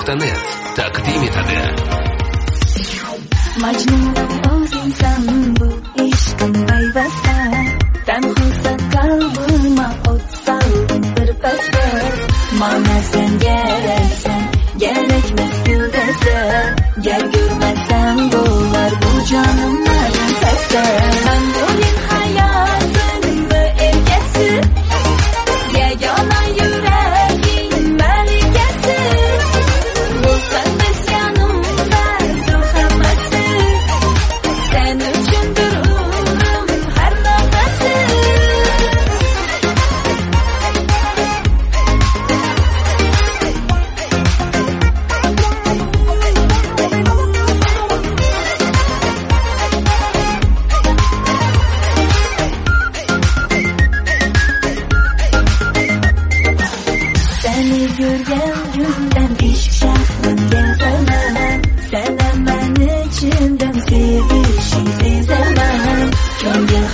Majnun.net taqdim etadi. Majnunum o'zingsan bu ishqim bayvasta, tanhosa qalbima o't solding birpasda. Mana sen gerekmas guldasta, gar ko'rmasam bo'lar bu jonim pasda. Men o'yin hayotimni erkasi, yagona yuragim malikasi. Bo'lsan biz yanimda hammasi, sen uchundir umrim har nafasi. Seni görgen günden ishq shahriga salaman. Sana men ichimdan sevishing sezaman. Ko'ngil